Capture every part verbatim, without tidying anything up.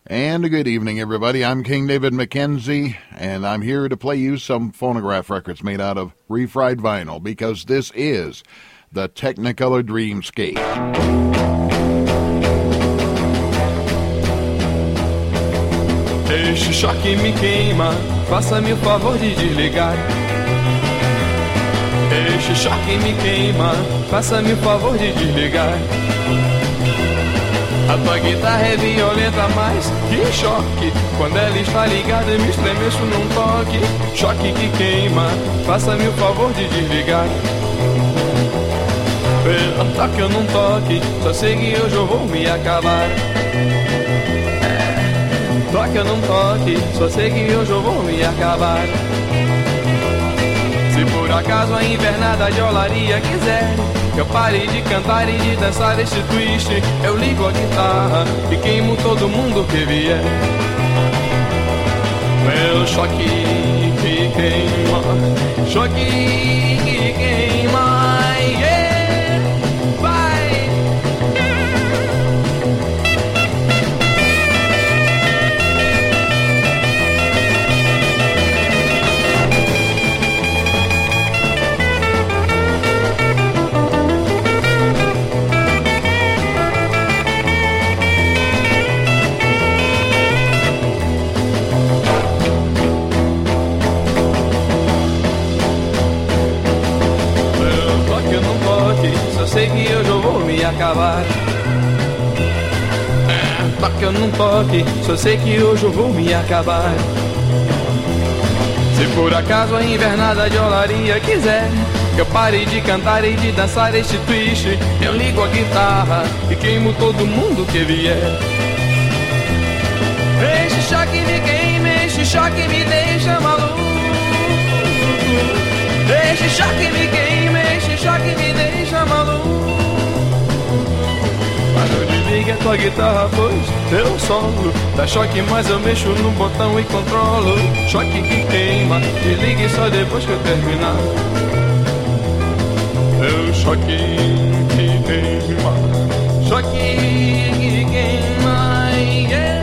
And a good evening, everybody. I'm King David McKenzie, and I'm here to play you some phonograph records made out of refried vinyl, because this is the Technicolor Dreamscape. Este choque me queima, faça-me o favor de desligar. Este choque me queima, faça-me o favor de desligar. A tua guitarra é violenta, mas que choque! Quando ela está ligada, eu me estremeço num toque. Choque que queima, faça-me o favor de desligar. Pelo toque eu não toque, só sei que hoje eu vou me acabar. É, toque eu não toque, só sei que hoje eu vou me acabar. Se por acaso a invernada de olaria quiser que eu pare de cantar e de dançar este twist, eu ligo a guitarra e queimo todo mundo que vier. Meu choque que queima, choque que queima, yeah, vai. Sei que hoje eu vou me acabar. É, toque eu não toque, só sei que hoje eu vou me acabar. Se por acaso a invernada de olaria quiser que eu pare de cantar e de dançar este twist, eu ligo a guitarra e queimo todo mundo que vier. Este choque me queima, este choque me deixa maluco. Este choque me queima, este choque me deixa maluco. Mas não desligue a tua guitarra, pois eu solo. Dá choque, mas eu mexo no botão e controlo. Choque que queima, desligue só depois que eu terminar. Eu choque que queima, choque que queima, yeah.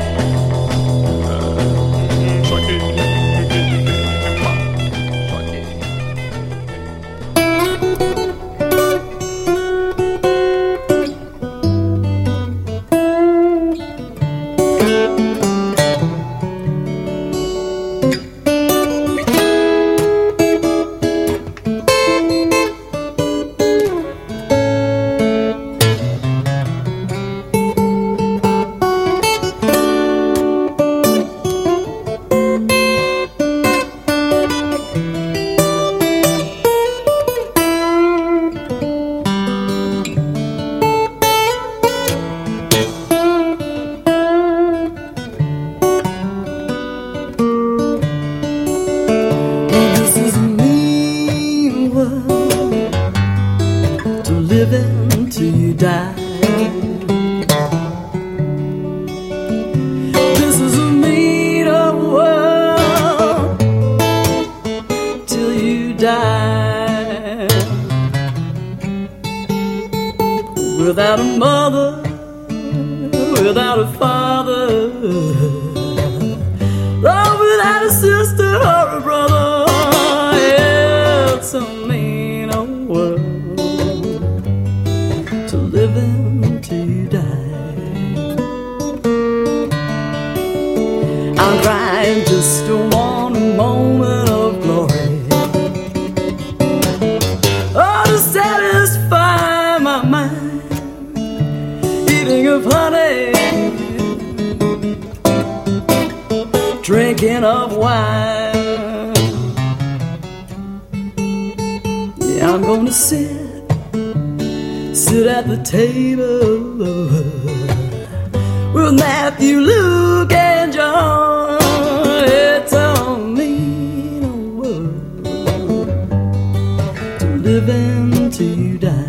Choque que queima. Without a mother, without a father, love without a sister or a brother. It's a mean old world to live in till you die. I'm crying just to want a moment of glory, oh, to satisfy my mind. Eating of honey, drinking of wine. Yeah, I'm gonna sit, sit at the table with Matthew, Luke, and John. It's a mean old world to live in till you die.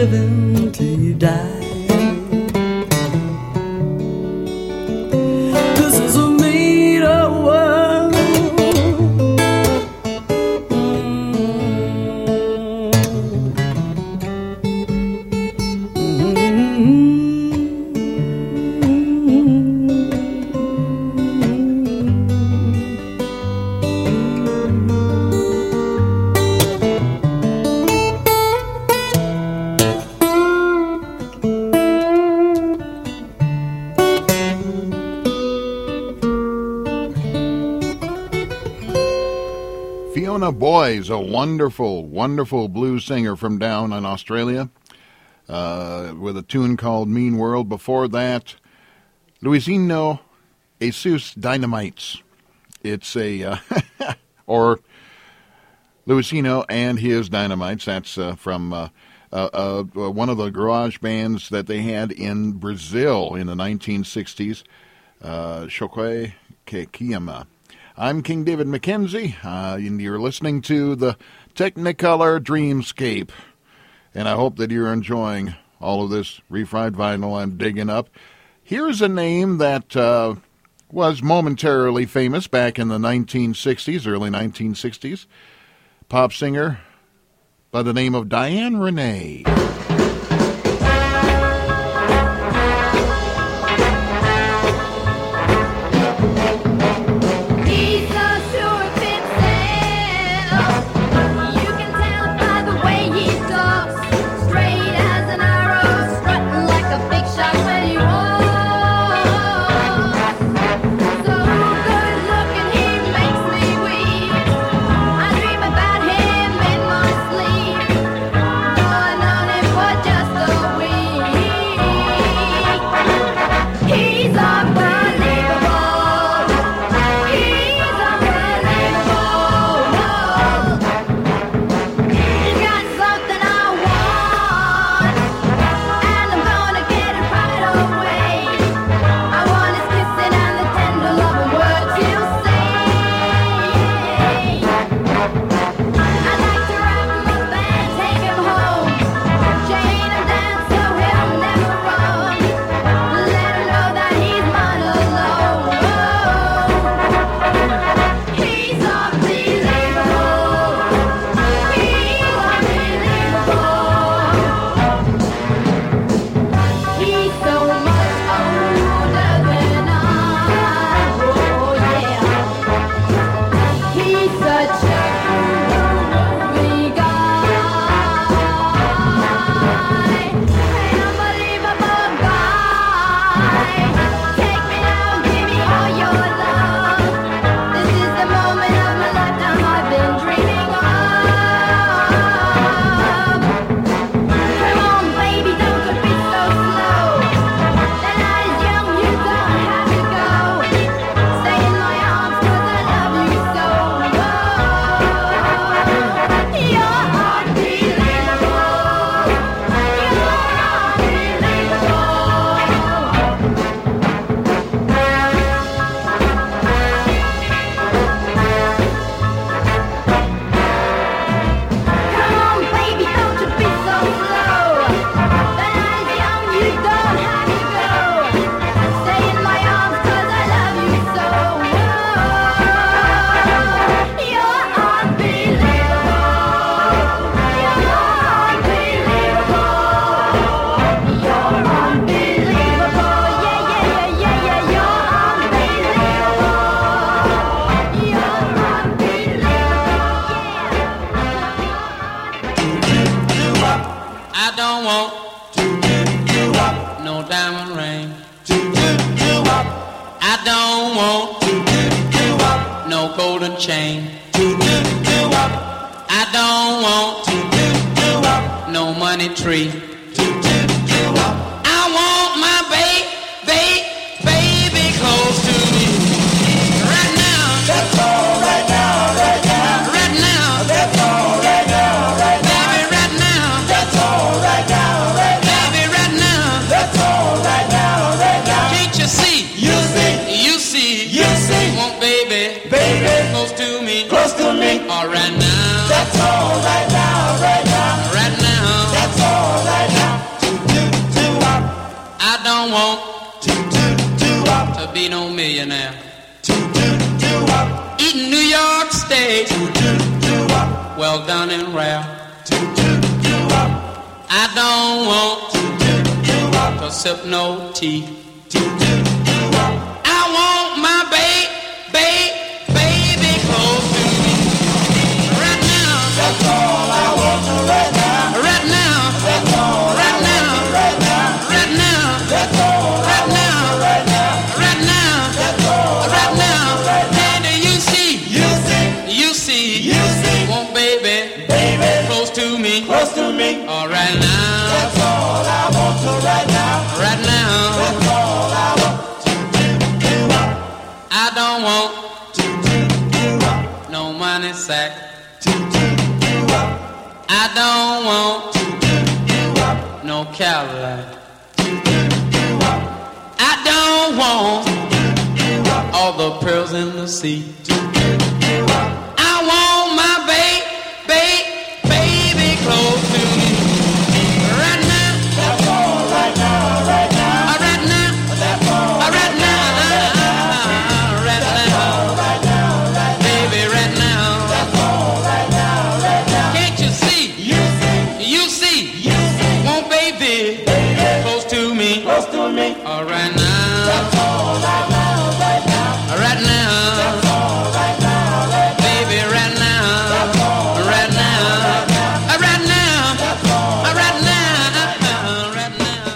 living till you die. This is a made-up world. Fiona Boy's a wonderful, wonderful blues singer from down in Australia uh, with a tune called Mean World. Before that, Luisino Jesus Dynamites. It's a, uh, or Luisino and his Dynamites. That's uh, from uh, uh, uh, one of the garage bands that they had in Brazil in the nineteen sixties, uh, Choque Kekiyama. I'm King David Mackenzie, uh, and you're listening to the Technicolor Dreamscape. And I hope that you're enjoying all of this refried vinyl I'm digging up. Here's a name that uh, was momentarily famous back in the nineteen sixties, early nineteen sixties. Pop singer by the name of Diane Renee. Chain. I don't want no money tree. I want my baby, baby, baby close to me. Right now, that's all right now, right now. Right now, that's all right now, right now. Baby, right now, that's all right now, right now. Baby, right now, that's all right now, right now. Can't you see? You see, you see, you see. Want baby, baby close to me, close to me. All right now, that's all right now, right now. Right now, that's all right now. well done and rare. I don't want to sip no tea. I want my baby, baby, baby close to me. Right now, that's all I want right now. Right now, that's all right now. Right now, right now, that's all right now. Right now, right now, that's all right now. And you see, you see, you see, you see, want baby, baby close to me, close to me. All right now, that's all I want right now. Right now, that's all I want. I don't want no money sack. I don't want no Cadillac. I don't want all the pearls in the sea. I want my baby, baby, baby close to me. Right now, that's all right now, right now. Right now, that's all right now. Close to me. All right now. That's all right now, right now. Right now. That's all right now, right now. Baby, right now. That's all right now. Right now. That's all right now. Right now.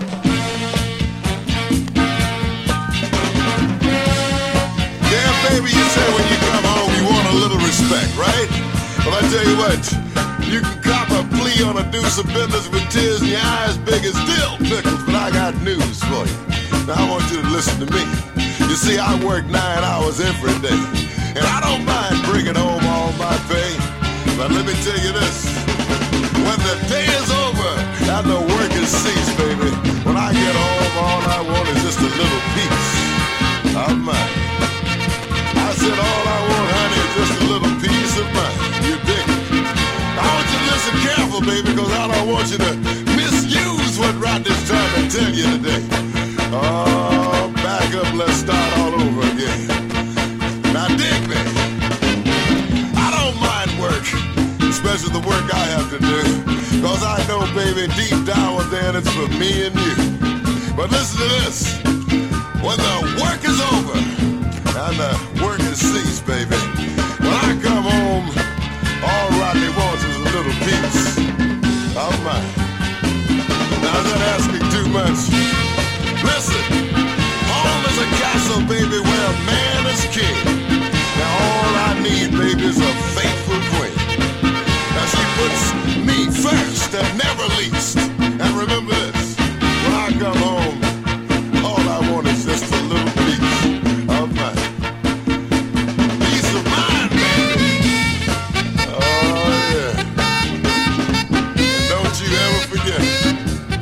Yeah, baby, you say when you come home you want a little respect, right? Well, I tell you what, you can cop a plea on a deuce of business with tears in your eyes big as dill pickles, but I got news for you. Now I want you to listen to me. You see, I work nine hours every day, and I don't mind bringing home all my pay. But let me tell you this, when the day is over and the work is ceased, baby, when I get home, all I want is just a little piece of mine. I said all I want, honey, is just a little piece of mine. You dig it? I want you to listen careful, baby, because I don't want you to misuse what Rodney's trying to tell you today. Oh, back up, let's start all over again. Now dig me. I don't mind work, especially the work I have to do, because I know, baby, deep down within it's for me and you. But listen to this. When the work is over and the work is ceased, baby, when I come home, all Rodney wants is a little piece of mine. Now, I'm not asking too much. Listen, home is a castle, baby, where a man is king. Now, all I need, baby, is a faithful queen. Now, she puts me first and never least. And remember this, when I come home, all I want is just a little piece of mine. Piece of mine, baby. Oh, yeah. And don't you ever forget it.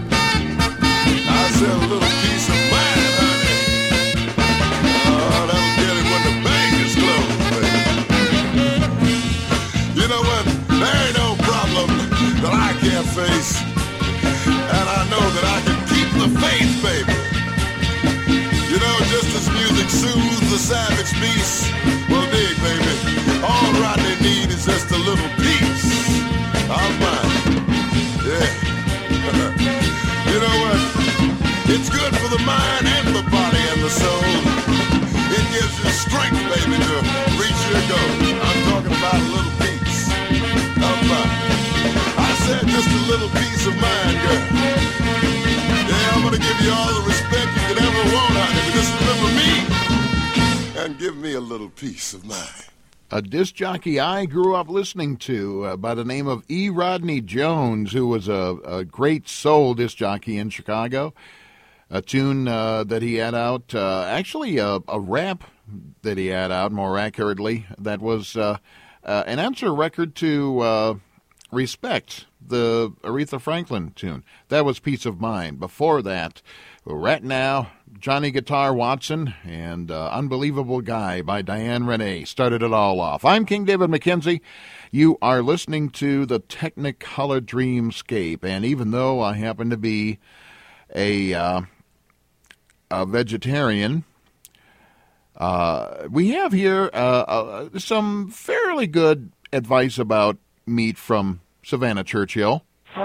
I said a little piece of mine, honey. Oh, that'll get it when the bank is closed, baby. You know what? There ain't no problem that I can't face. And I know that I can keep the faith, baby. You know, just as music soothes the savage beast, well, dig, baby, all Rodney need is just a little piece of mine. Yeah. You know what? It's good for the mind and the body and the soul. It gives you strength, baby, to reach your goal. I'm talking about a little piece of mine. I said just a little piece of mine, girl. Yeah, I'm gonna give you all the respect you could ever want, honey, but just remember me and give me a little piece of mine. A disc jockey I grew up listening to uh, by the name of E. Rodney Jones, who was a, a great soul disc jockey in Chicago. A tune uh, that he had out, uh, actually a, a rap that he had out, more accurately, that was uh, uh, an answer record to uh, Respect, the Aretha Franklin tune. That was Peace of Mind. Before that, right now, Johnny Guitar Watson and uh, Unbelievable Guy by Diane Renee started it all off. I'm King David McKenzie. You are listening to the Technicolor Dreamscape, and even though I happen to be a, uh, a vegetarian, Uh, we have here uh, uh, some fairly good advice about meat from Savannah Churchill.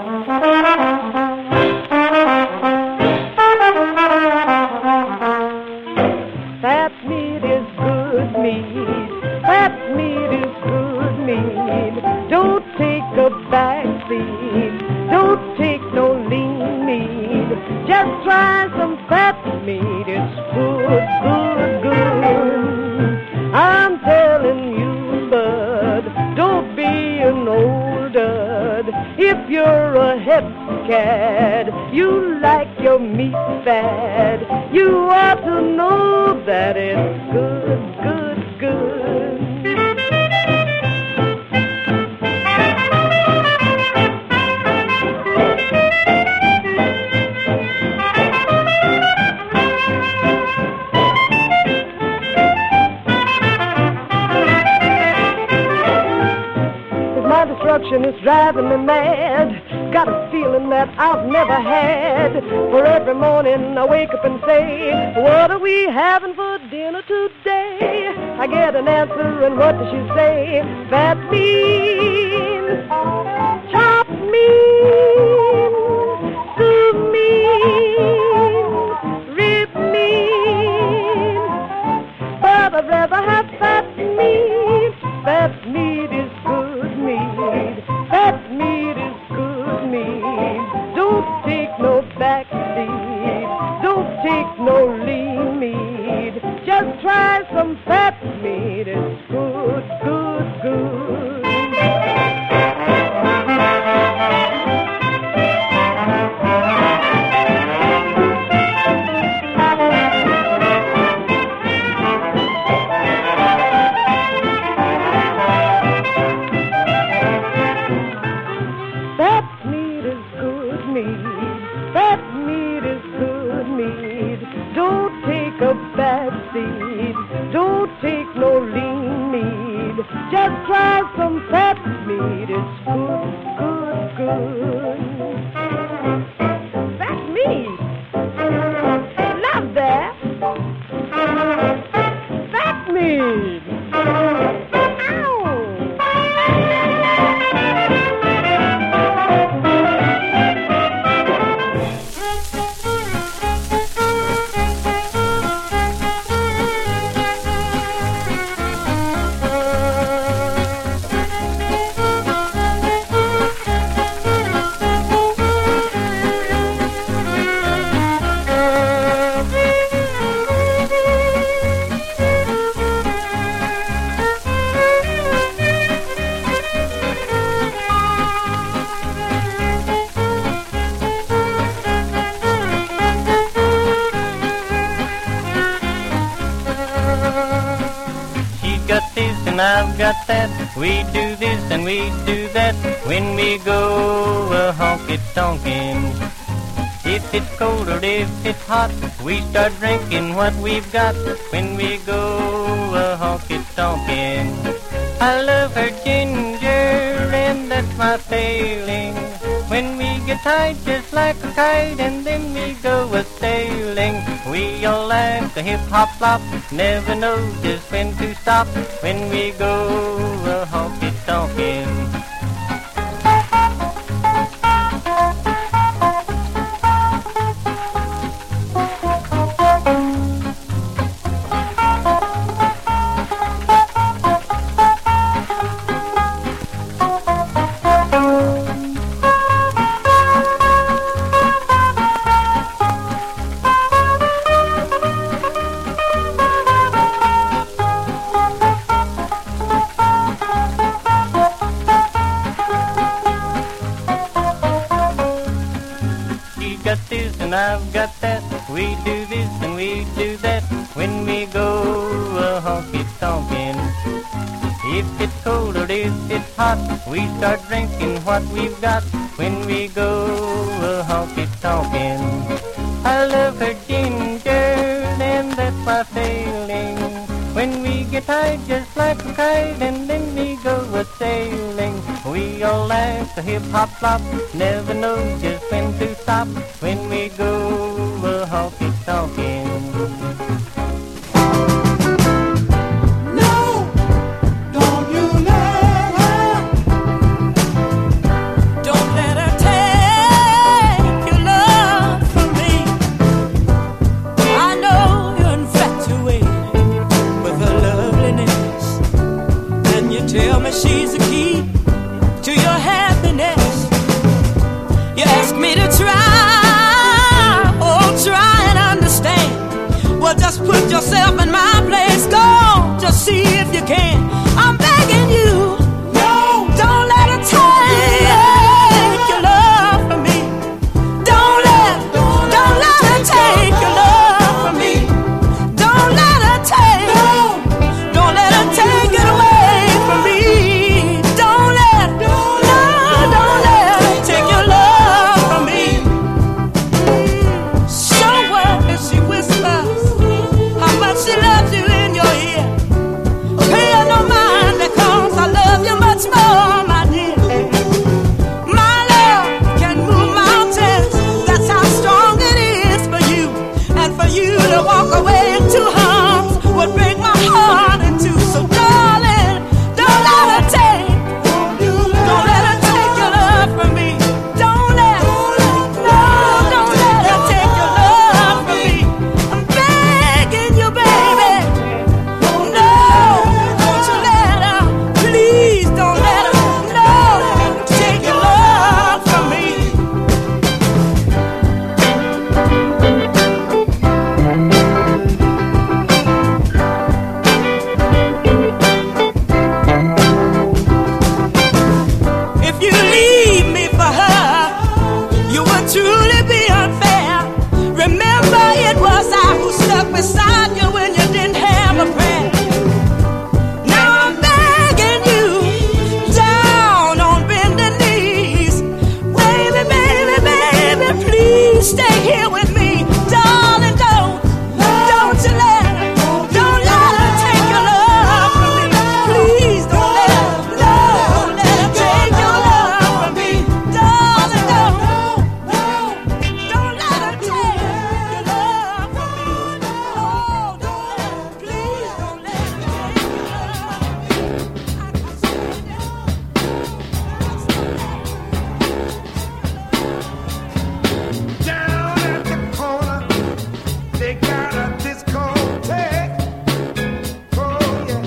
Fat meat is good meat. Fat meat is good meat. Don't take a back seat. Don't take no lean meat. Just try some fat meat. It's good, good, good. I'm telling you, bud, don't be an old dud. If you're a hep cat, you like your meat fat, you ought to know that it's good, good, good. My destruction is driving me mad. Got a feeling that I've never had. For every morning I wake up and say, what are we having for dinner today? I get an answer and what does she say? Fat meat, chopped meat, soup meat, rib meat. But I'd rather have fat meat. Fat meat is good meat. Fat meat is good meat. Don't take no back seat. Don't take no lean meat. Just try some fat meat. It's good, good, good. Don't take no lean meat. Just try some fat meat. It's good, good, good. Fat meat. Love that. Fat meat. I've got that. We do this and we do that when we go a honky-tonkin'. If it's cold or if it's hot, we start drinking what we've got when we go a honky-tonkin'. I love her ginger and that's my failing. When we get tied just like a kite and then we go a-sailing. We all like a hip-hop-flop, never know just when to stop when we go a-honky-tonkin'. I've got that. We do this and we do that when we go a honky-tonkin'. If it's cold or if it's hot, we start drinking what we've got when we go a honky-tonkin'. I love her ginger and that's my failing. When we get tied just like a kite and then we go a-sailing. We all like a hip-hop-flop, never know just when to stop when we go a honky-tonkin'. try and understand. Well, just put yourself in my place. Go on, just see if you can. I'm begging you. No, don't let her take your love from me. Don't let, don't let her take your love from me. Don't let her take, don't let her take it away from me. Don't let, no, don't let her take your love from me. Somewhere she whispers how much she loves you in your ear. Pay her no mind because I love you much more, my dear. My love can move mountains. That's how strong it is for you. And for you to walk away into harms would break my heart in two. So darling, don't let her take, don't let her take your love from me. Don't let, no, don't let her take your love from me. I'm begging you, baby. No, don't you let her, please don't let her, no, take your love from me. If you leave me for her, you would truly be unfair. Remember, it was I who stuck beside you when you didn't have a prayer. Now I'm begging you, down on bending knees. Baby, baby, baby, please stay here with me. Darling, don't, don't you let her, don't let her take your love from me. Please don't let her, no, don't let her take your love from me. Darling, don't, don't let her take your love from me. Oh, don't let her, please don't let her take your Down at the corner, they got a discotheque. Oh yeah,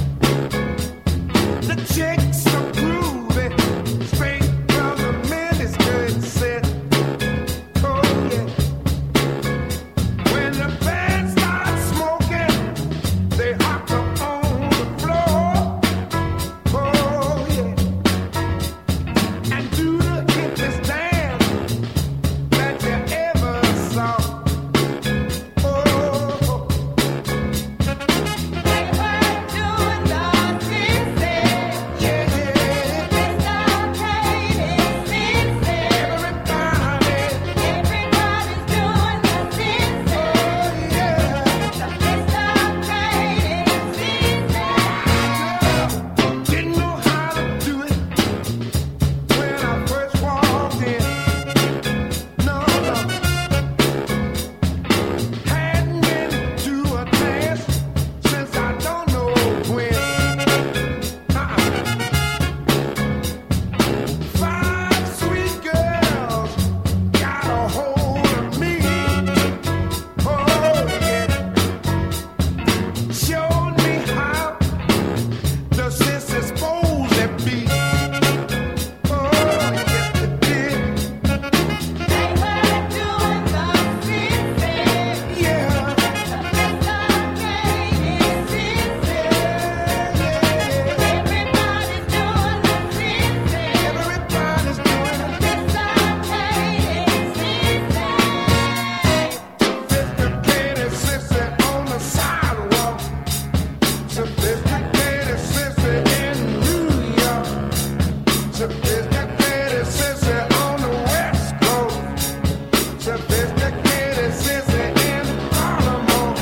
the chicks are groovy, straight from the miniskirt set. Oh yeah, when the band starts smoking, they hop up on the floor. Oh yeah, and do the hippest dance that you ever saw. Oh, yeah, yeah. Didn't know how to do it when I first walked in. No, no. Hadn't been to a dance since I don't know when. Uh-uh. Five sweet girls got a hold of me. Oh yeah, showed me how the sisters supposed to be. Oh yes, they did. Yeah. Everybody's doing it. Sophisticated sissy on the sidewalk. Sophisticated sissy in New York. Sophisticated sissy on the West Coast. Sophisticated sissy in Baltimore.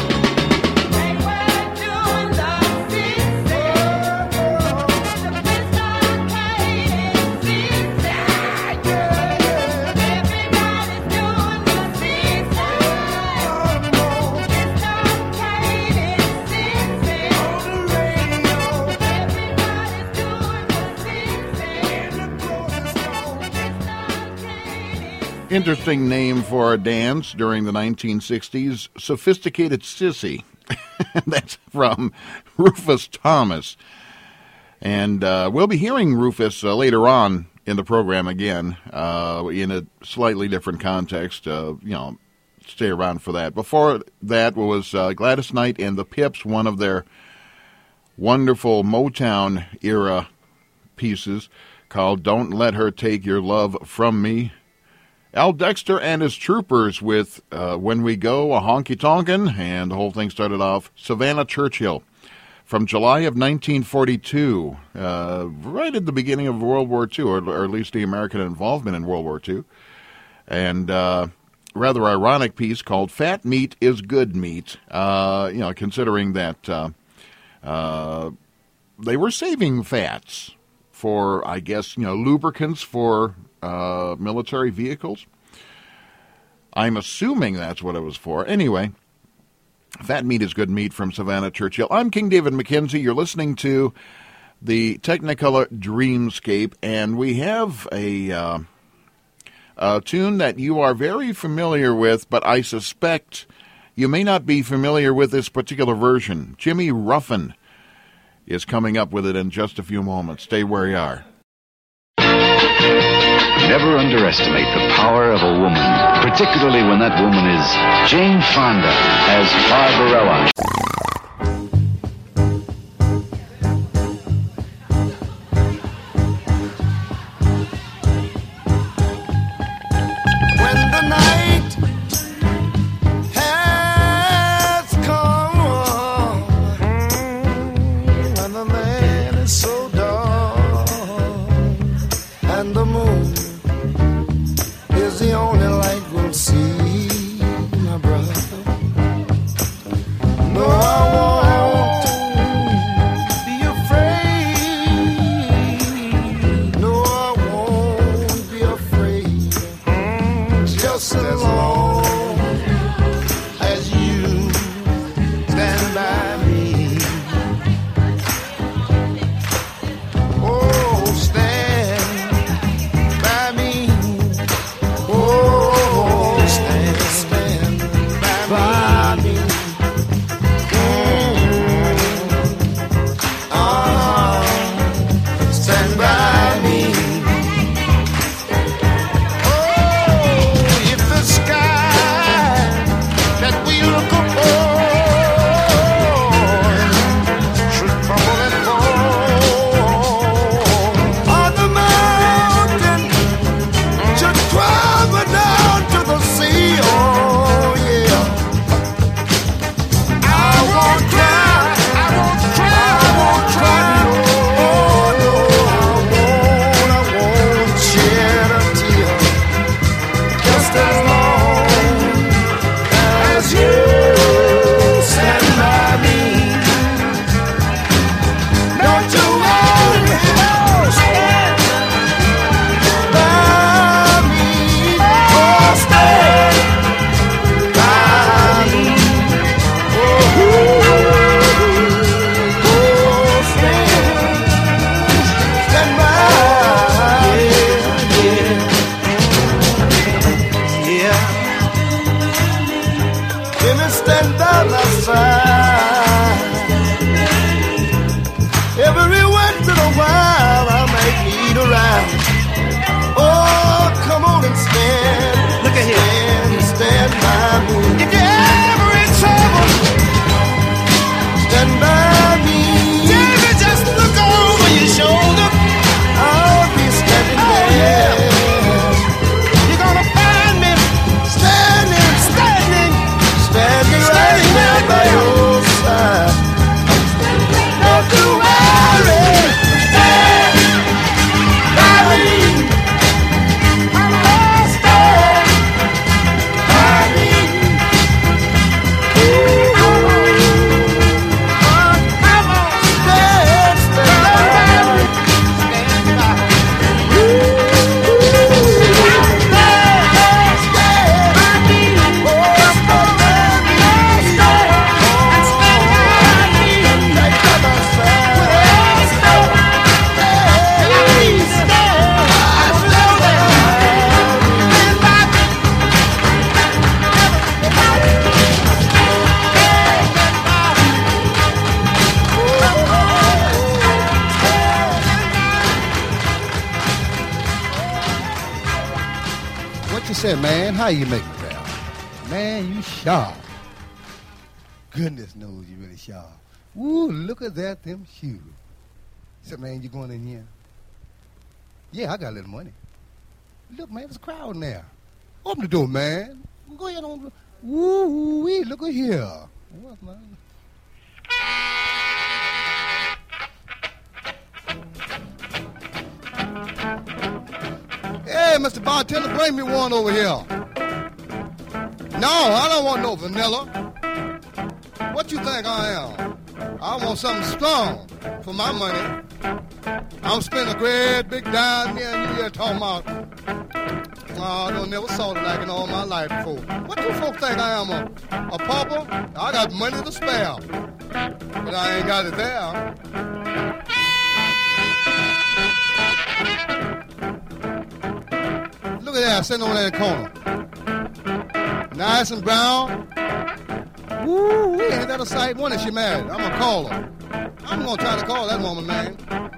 Interesting name for a dance during the nineteen sixties, Sophisticated Sissy. That's from Rufus Thomas. And uh, we'll be hearing Rufus uh, later on in the program again, uh, in a slightly different context. Uh, you know, stay around for that. Before that was uh, Gladys Knight and the Pips, one of their wonderful Motown era pieces called Don't Let Her Take Your Love From Me. Al Dexter and his Troopers with uh, When We Go, a honky tonkin', and the whole thing started off Savannah Churchill from July of nineteen forty-two, uh, right at the beginning of World War Two, or, or at least the American involvement in World War Two. And uh, rather ironic piece called Fat Meat is Good Meat, uh, you know, considering that uh, uh, they were saving fats for, I guess, you know, lubricants for uh, military vehicles. I'm assuming that's what it was for. Anyway, Fat Meat is Good Meat from Savannah Churchill. I'm King David McKenzie. You're listening to the Technicolor Dreamscape, and we have a, uh, a tune that you are very familiar with, but I suspect you may not be familiar with this particular version. Jimmy Ruffin is coming up with it in just a few moments. Stay where you are. Never underestimate the power of a woman, particularly when that woman is Jane Fonda as Barbarella. When the night has come, and the land is so dark, and the moon is the only light we'll see, my brother. No, I won't be afraid. No, I won't be afraid. Just as long as you stand by me. Oh, stand by me. Oh, stand, stand by me. Mm. Ah, stand by me. Oh, if the sky that we look upon should crumble and fall, or the mountain should crumble down to the sea, oh yeah, I won't cry, I won't cry, I won't cry, oh no, I won't, I won't shed a tear, just as long as you stand by me. Don't you worry, oh, stand by me, oh, stand by me, oh, oh, stand, stand by, yeah, yeah. Let me stand by my side. Every once in a while I might need a ride. Oh, come on and stand. Look at here. Stand, stand by me. If you're ever in trouble, stand by me. David, just look over your shoulder. I'll be standing there. You're gonna find me standing, standing, standing right there by your side. Don't you worry, stand by me. I'm gonna stand by me. Ooh, come on, stand, stand by me. Stand by me. Ooh, stand, stand by me. Oh, stand by me. Stand, stand by me. Right by my side. Oh, stand by me. Stand, I know that. Stand by me. What you say, man? How you make me feel? Man, you sharp. Goodness knows you really sharp. Ooh, look at that, them shoes. Said, man, you going in here? Yeah, I got a little money. Look, man, there's a crowd in there. Open the door, man. Go ahead on. Ooh, wee, look at here. What, man? Hey, Mister Bartender, bring me one over here. No, I don't want no vanilla. What you think I am? I want something strong for my money. I'm spending a great big dime here and you here talking about, oh, I don't never saw it like in all my life before. What you folks think I am, a, a pauper? I got money to spare, but I ain't got it there. Look at that, sitting over there in the corner. Nice and brown. Woo, ain't that a sight? When is she married? I'm gonna call her. I'm gonna try to call that woman, man.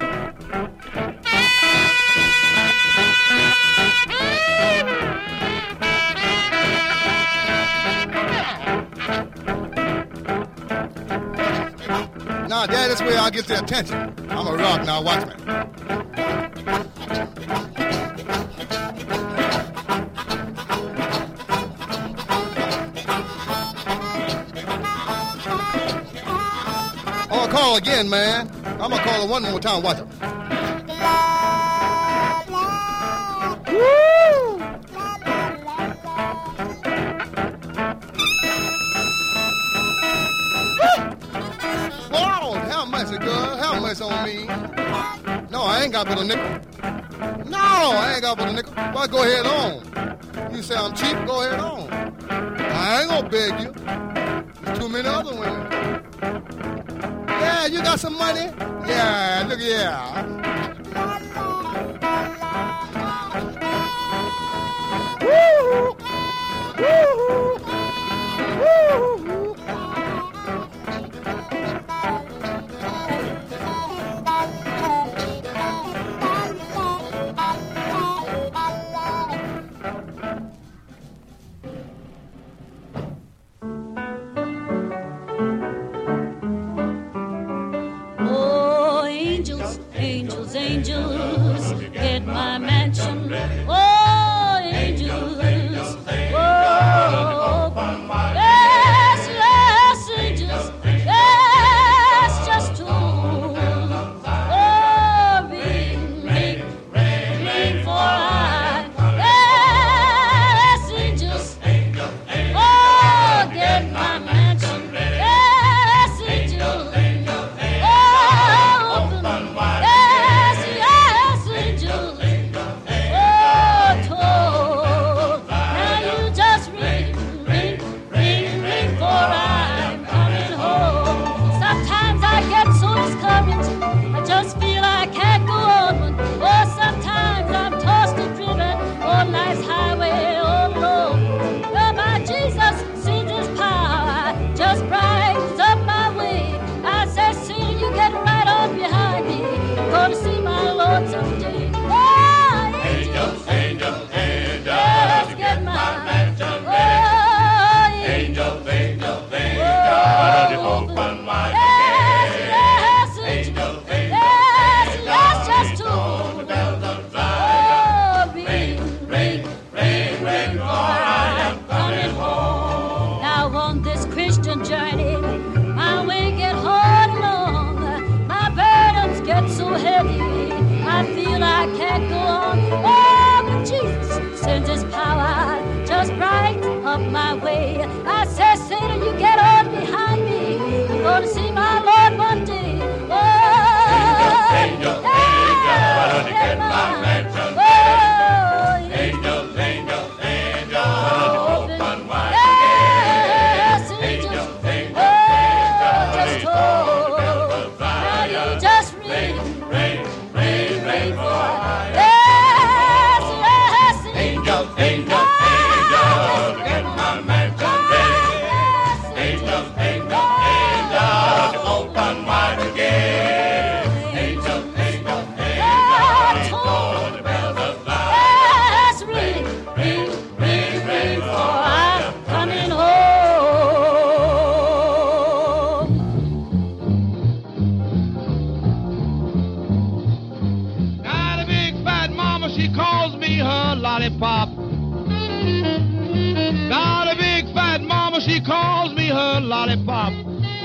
Now, Dad, this way I'll get their attention. I'm a rock now, watch me. I'm gonna call again, man. I'm gonna call her one more time, watch her. Woo! Lord, how much it, girl? How much on me? No, I ain't got but a nickel. No, I ain't got but a nickel. Well, go ahead on. You say I'm cheap, go ahead on. I ain't gonna beg you. There's too many other women. Yeah, you got some money? Yeah, look, yeah. Woo! Woo! Woo! Oh, angels, angels, angels, get my mansion. Oh, angels, oh, yes, yes, angels, yes, just two. Oh, ring, ring, ring for I. Yes, angels, oh, get my mansion. Yes, angels. My way. I said, Satan, you get on behind me. I'm going to see my Lord one day. Oh, angel, angel, angel, why don't you get my mansion? Oh, angel, angel, angel, open wide. Yes, angel, angel, angel, just hold. Now you just ring, ring, ring, ring for yes, yes, angel, angel. Angel, angel, angel, calls me her lollipop.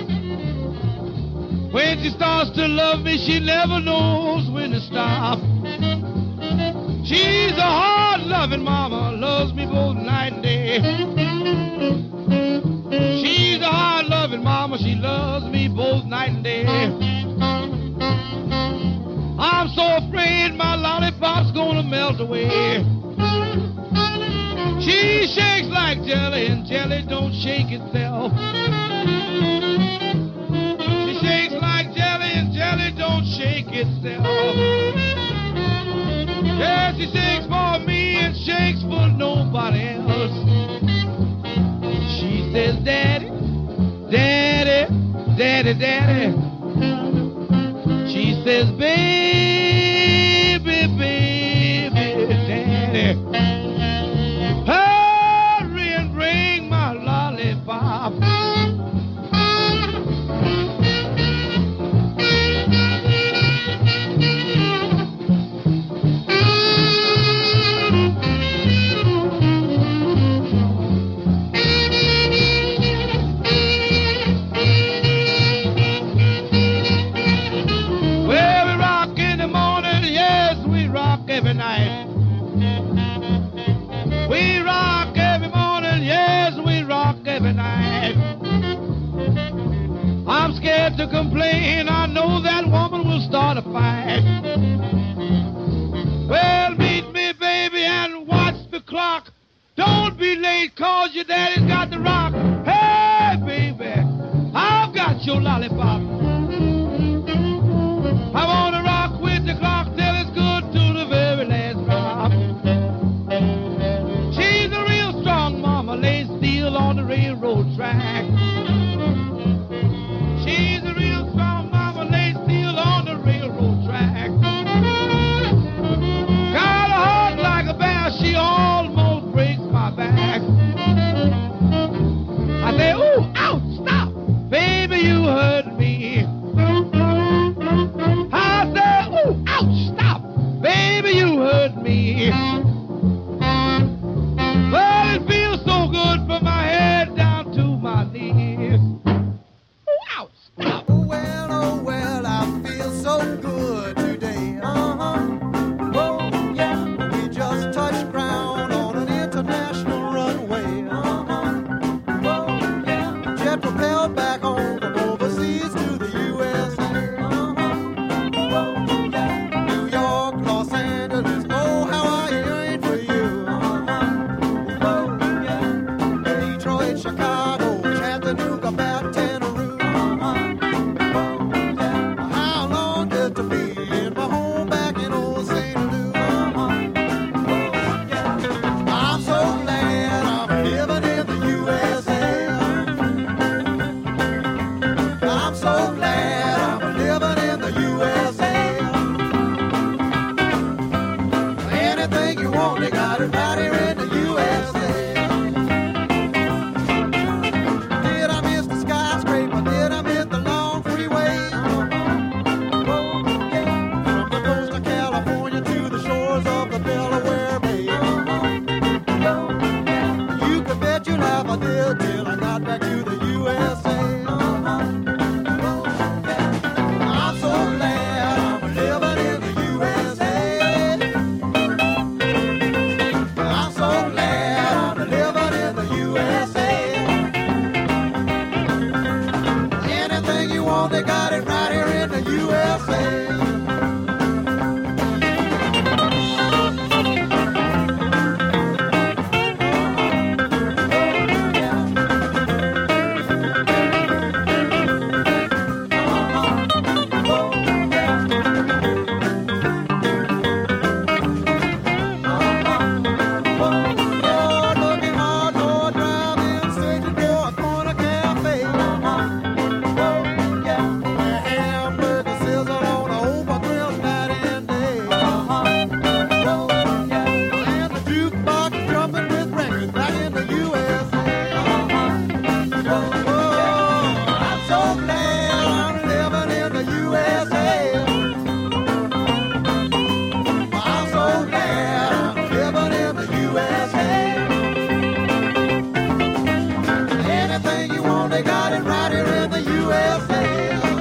When she starts to love me, she never knows when to stop. She's a hard-loving mama, loves me both night and day. She's a hard-loving mama, she loves me both night and day. I'm so afraid my lollipop's gonna melt away. She shakes like jelly, and jelly don't shake itself. She shakes like jelly, and jelly don't shake itself. Yeah, she shakes for me and shakes for nobody else. She says, Daddy, Daddy, Daddy, Daddy. She says, baby, baby, Daddy. Hurry and bring my lollipop. Every night we rock every morning, yes, we rock every night. I'm scared to complain, I know that woman will start a fight. Well, meet me, baby, and watch the clock. Don't be late, cause your daddy's got the rock. Hey, baby, I've got your lollipop. I wanna rock with the clock till it's good to the very last drop. She's a real strong mama, lays steel on the railroad track. She's a real strong mama, lays steel on the railroad track. Got a heart like a bear, she almost breaks my back. I say, ooh, ouch, stop, baby, you hurt me. I say, ooh, ouch, stop, baby, you hurt me. Well, it feels so good from my head down to my knees. Ooh, ouch, stop. Oh, well, oh, well, I feel so good today. Uh-huh. Oh, yeah. We just touched ground on an international runway. Uh-huh. Oh, yeah. Jet propelled back home from overseas to the U S A. they got it right here in the U S A.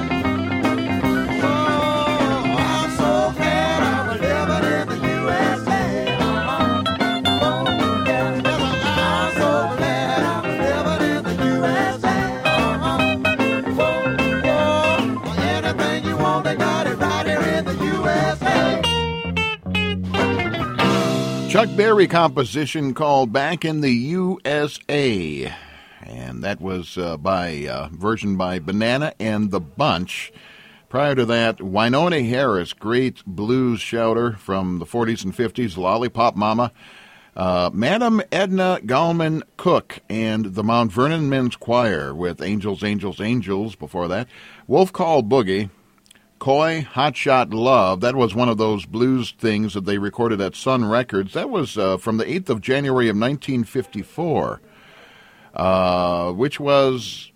Chuck Berry composition called Back in the U S A. And that was uh, by uh, version by Banana and the Bunch. Prior to that, Wynonie Harris, great blues shouter from the forties and fifties, Lollipop Mama. Uh, Madam Edna Gallman Cook and the Mount Vernon Men's Choir with Angels, Angels, Angels before that. Wolf Call Boogie. Coy, Hotshot Love, that was one of those blues things that they recorded at Sun Records. That was uh, from the eighth of January of nineteen fifty-four, uh, which was,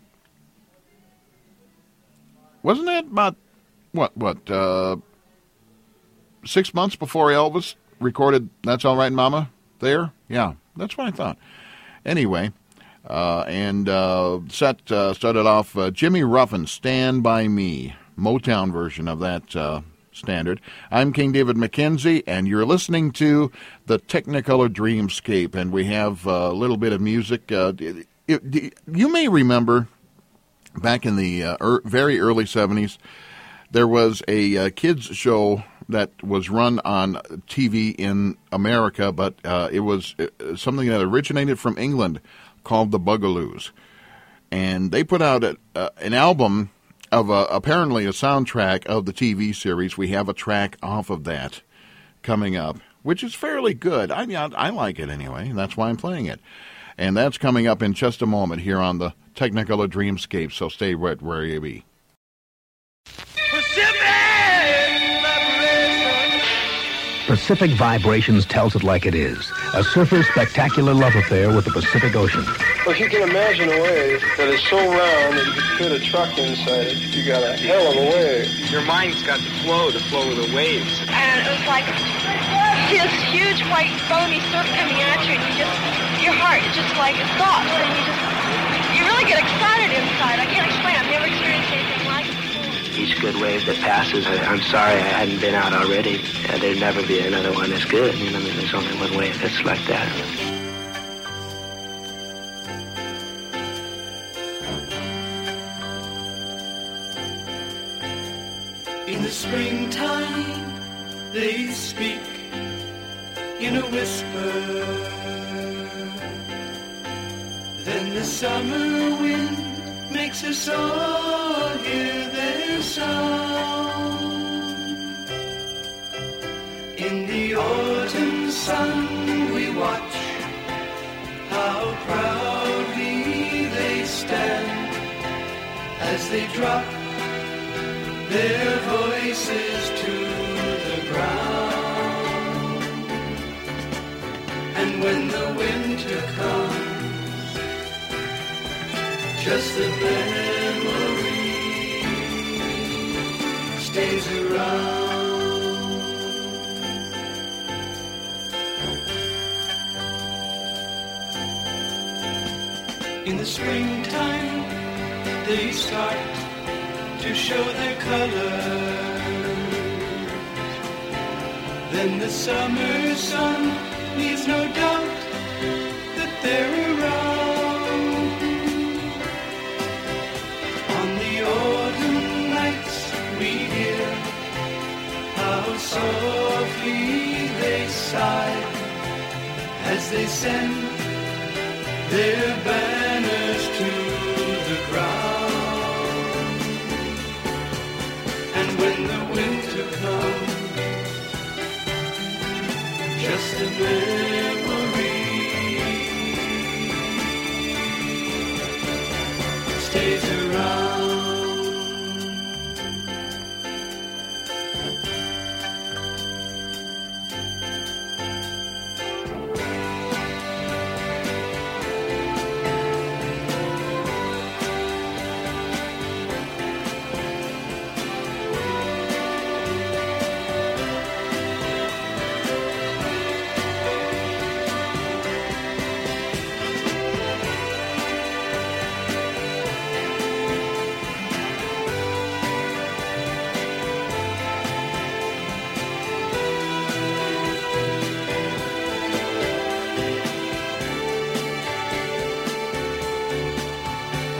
wasn't that about, what, what, uh, six months before Elvis recorded That's All Right, Mama there? Yeah, that's what I thought. Anyway, uh, and uh, set uh, started off uh, Jimmy Ruffin, Stand By Me. Motown version of that uh, standard. I'm King David McKenzie, and you're listening to the Technicolor Dreamscape, and we have a little bit of music. Uh, it, it, you may remember back in the uh, er, very early seventies, there was a uh, kids show that was run on T V in America, but uh, it was something that originated from England called the Bugaloos. And they put out a, uh, an album of a, apparently a soundtrack of the T V series. We have a track off of that coming up, which is fairly good. I mean, I, I like it anyway, and that's why I'm playing it. And that's coming up in just a moment here on the Technicolor Dreamscape, so stay right where you be. Pacific Vibrations tells it like it is. A surfer's spectacular love affair with the Pacific Ocean. Well, if you can imagine a wave that is so round that you could fit a truck inside it, you got a hell of a wave. Your mind's got to flow, to flow with the waves. And it was like this huge white foamy surf coming at you, and you just, your heart just like it stops, and you just, you really get excited inside. I can't explain. I've never experienced anything like it. Each good wave that passes, I, I'm sorry I hadn't been out already. Uh, there'd never be another one as good. You know, I mean, there's only one wave that's like that. In the springtime, they speak in a whisper. Then the summer wind makes us all hear their sound. In the autumn sun we watch how proudly they stand as they drop their voices to the ground. And when the winter comes, just a memory stays around. In the springtime, they start to show their colors. Then the summer sun leaves no doubt that they're around. On the autumn nights we hear how softly they sigh as they send their banners to the ground. And when the winter comes, just a memory stays around.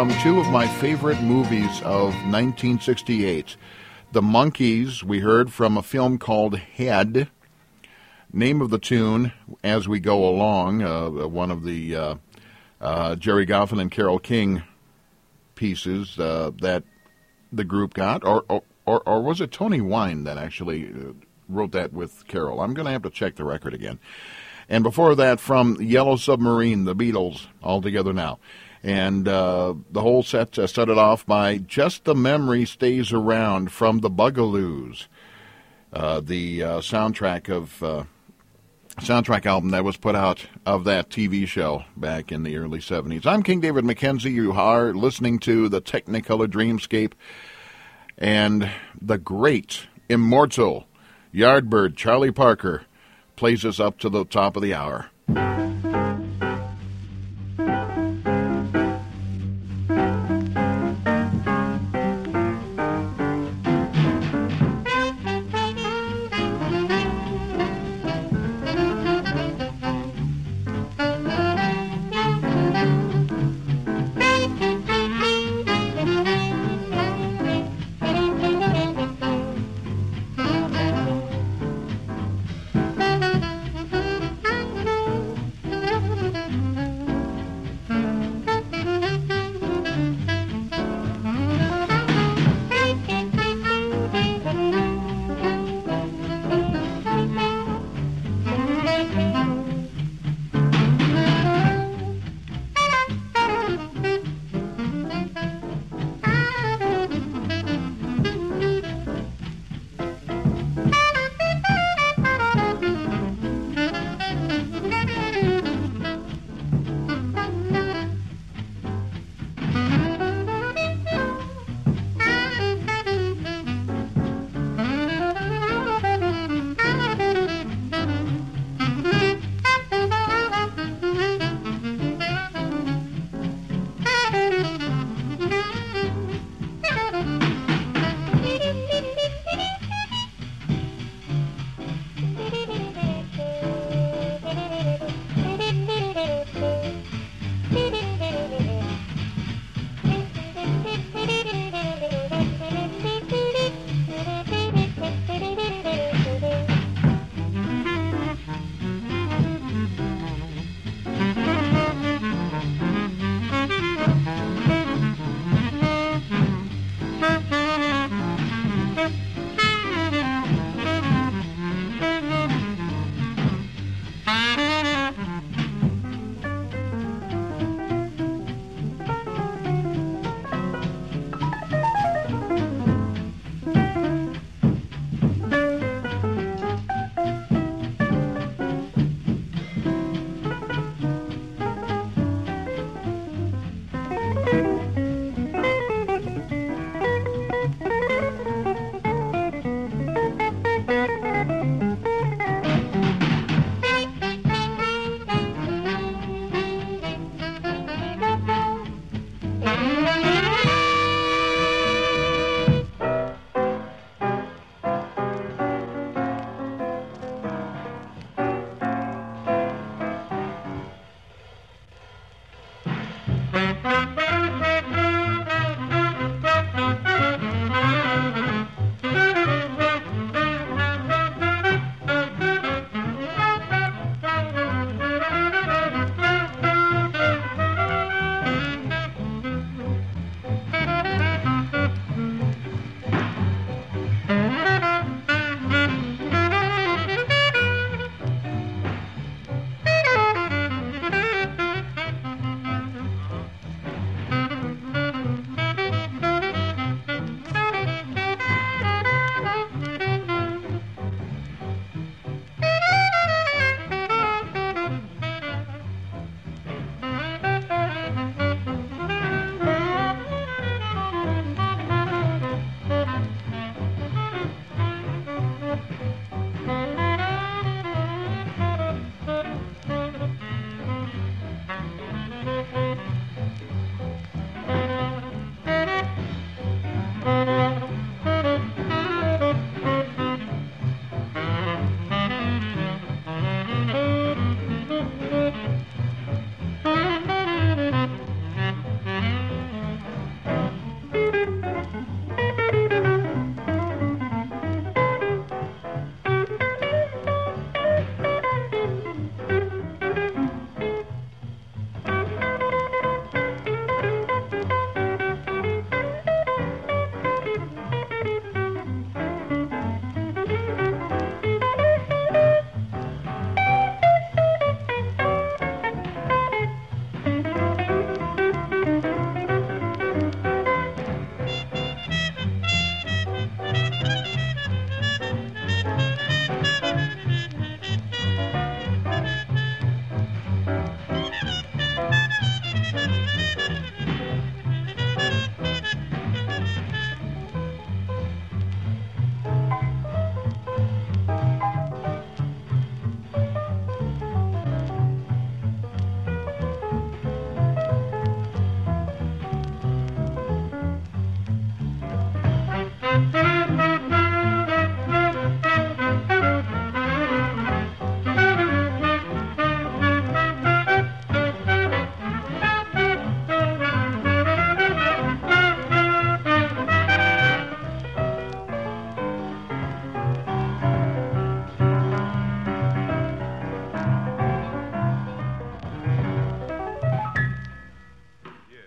from two of my favorite movies of nineteen sixty-eight. The Monkees, we heard from a film called Head. Name of the tune, As We Go Along, uh, one of the uh, uh, Jerry Goffin and Carole King pieces uh, that the group got. Or, or, or, or was it Tony Wine that actually uh, wrote that with Carole? I'm going to have to check the record again. And before that, from Yellow Submarine, the Beatles, All Together Now. And uh, the whole set uh, started off by Just the Memory Stays Around from the Bugaloos, uh, the uh, soundtrack of uh, soundtrack album that was put out of that T V show back in the early seventies. I'm King David McKenzie. You are listening to the Technicolor Dreamscape, and the great, immortal Yardbird Charlie Parker plays us up to the top of the hour.